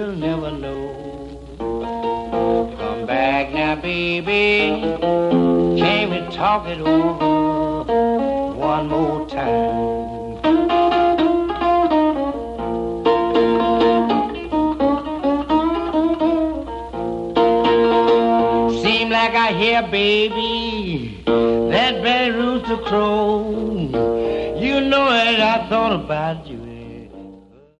will never know. Come back now, baby. Can't we talk it over one more time? Seem like I hear, baby, that bad rooster crow. You know it, I thought about you